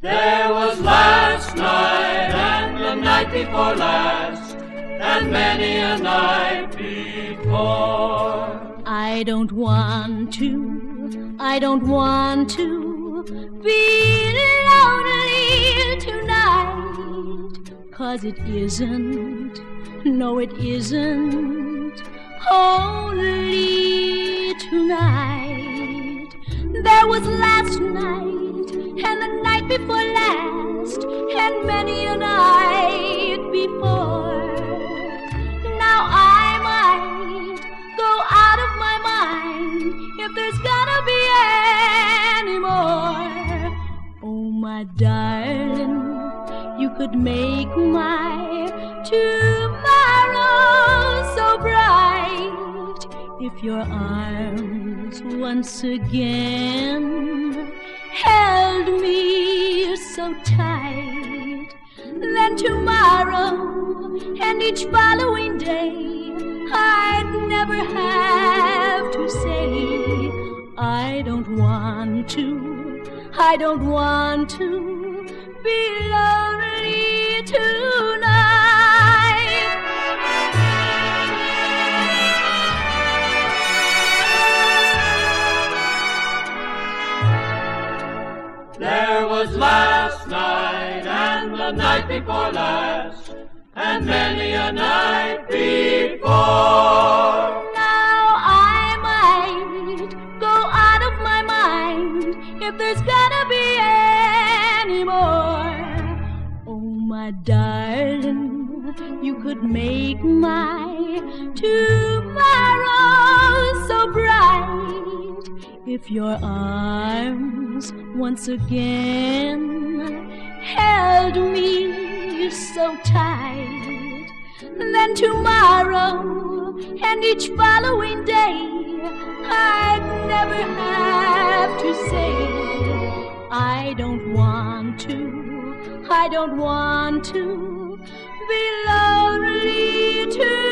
There was last night and the night before last, and many a night before. I don't want to be lonely tonight, 'cause it isn't, no it isn't, only tonight. There was last night and the night before last, and many a night before. Now I might go out of my mind if there's gonna be any more. Oh, my darling, you could make my tomorrow so bright if your arms once again held me so tight. Then tomorrow and each following day, I'd never have to say I don't want to be lonely tonight. There was last night and the night before last, and many a night before. Now I might go out of my mind if there's gonna be any more. Oh, my darling, you could make my tomorrow so bright if your arms once again held me so tight. Then tomorrow and each following day, I'd never have to say I don't want to be lonely too.